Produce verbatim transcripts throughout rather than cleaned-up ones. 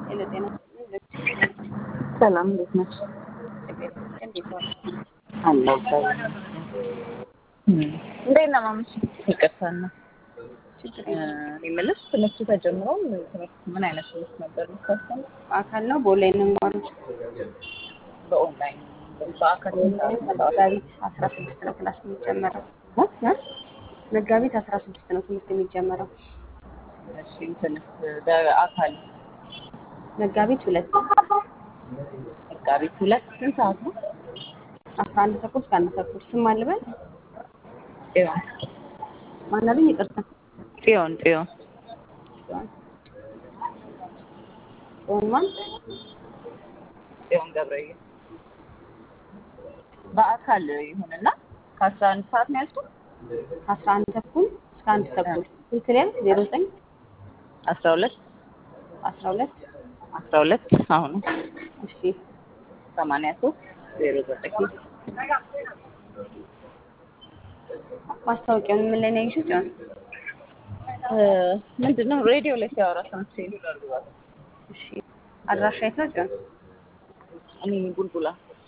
ሄሎ ጤና ይስጥልኝ። ሰላም እንዴት ነሽ? እግዚአብሔር ይመስገን። እንዴት ዋሉ? አለሁ እግዚአብሔር ይመስገን። እንዴት ነው ማምሽ? ይቅርታና ችግር እኔ የለም። የምልሽ ትምህርቱ ተጀምሮ ትምህርት ምን አይነት ትምህርት ነበር የምታስተምረው? በአካል ነው በኦንላይን ነው የሚማሩት? በኦንላይን በአካል በኦንላይን መጋቢት አስራ ስድስት ነው ክላስ የሚጀመረው። መጋቢት አስራ ስድስት ነው ትምህርት የሚጀመረው። እሺ እንትንስ በአካል መጋቢት ሁለት መጋቢት ሁለት ስንት ሰዓት ነው? አስራ አንድ ተኩል እስከ አንድ ተኩል። ስም አልበል ጽዮን ማናለኝ? ይቅርታ ጽዮን ጽዮን ጽዮን ጽዮን ማን? ጽዮን ገብረየ በአካል ይሁንና ከአስራ አንድ ሰዓት ነው ያልኩት። አስራ አንድ ተኩል እስከ አንድ ተኩል። ስልክ ላይ ዜሮ ዘጠኝ አስራ ሁለት አስራ ሁለት አስራ ሁለት አሁን እሺ ሰማንያ ሶስት ዜሮ ዘጠኝ ማስታወቂያውን ምን ላይ ነው ያየሽው? ጽዮን ምንድን ነው ሬዲዮ ላይ ሲያወራ ሰምቼ ነው። እሺ አድራሻ የት ነው ጽዮን? እኔ ቡልቡላ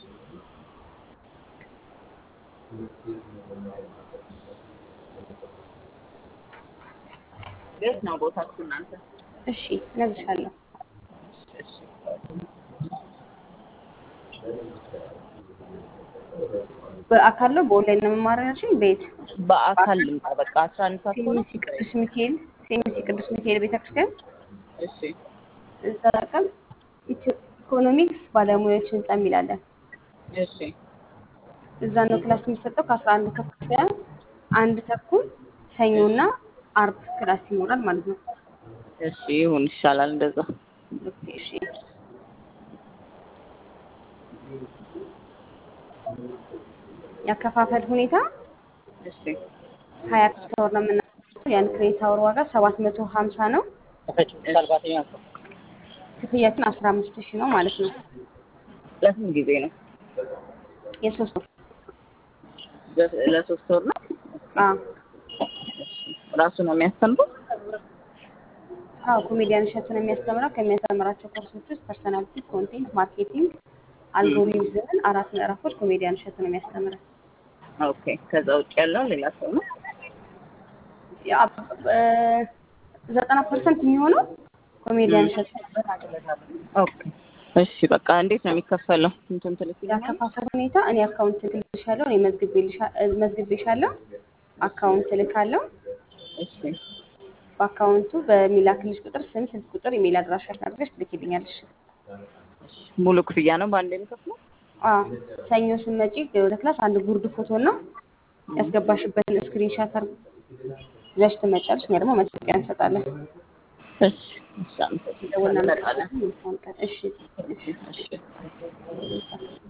የት ነው ቦታችሁ እናንተ? እሺ እነግርሻለሁ። እሺ በአካል ነው በኦንላይን ነው መማር ያልሽኝ? ቤት በአካል ልምጣ በቃ አስራ አንድ ሰዓት ሆነ። ሴሚሲ ቅዱስ ሚካኤል ሴሚሲ ቅዱስ ሚካኤል ቤተክርስቲያን እሺ እዛ ቀን ኢኮኖሚክስ ባለሙያዎች ህንጻ የሚላለን እሺ እዛ ነው ክላስ የሚሰጠው ከአስራ አንድ ተኩል እስከ አንድ ተኩል ሰኞና አርብ ክላስ ይኖራል ማለት ነው። እሺ ይሁን ይሻላል እንደዛ። ኦኬ እሺ ያከፋፈል ሁኔታ እሺ ሀያ ክሬዲት አወር ነው የምናደርገው። ያን ክሬዲት አወር ዋጋ ሰባት መቶ ሀምሳ ነው። ክፍያችን አስራ አምስት ሺህ ነው ማለት ነው። ለስንት ጊዜ ነው? የሶስት ወር ለሶስት ወር ነው። አዎ ራሱ ነው የሚያስተምረው? አዎ ኮሜዲያን እሸቱ ነው የሚያስተምረው። ከሚያስተምራቸው ኮርሶች ውስጥ ፐርሰናሊቲ፣ ኮንቴንት ማርኬቲንግ፣ አልጎሪዝምን አራት ምዕራፎች ኮሜዲያን እሸቱ ነው የሚያስተምረው። ኦኬ ከዛ ውጭ ያለው ሌላ ሰው ነው? ዘጠና ፐርሰንት የሚሆነው ኮሜዲያን እሸቱ። ኦኬ እሺ በቃ እንዴት ነው የሚከፈለው? እንትን ትልክ ያከፋፈል ሁኔታ እኔ አካውንት ልክልሻለሁ። እኔ መዝግቤልሻለሁ። አካውንት ልካለሁ። እሺ በአካውንቱ በሚላክልሽ ቁጥር ስም፣ ስልክ ቁጥር፣ ኢሜል አድራሻ አድርገሽ ትልኪልኛለሽ። ሙሉ ክፍያ ነው በአንድ የሚከፍለው? አዎ ሰኞ ስትመጪ ወደ ክላስ አንድ ጉርድ ፎቶ እና ያስገባሽበትን ስክሪንሻት ይዘሽ ትመጫለሽ። እኛ ደግሞ መታወቂያ እንሰጣለን። እሺ እሺ አመሰግናለሁ። እሺ እሺ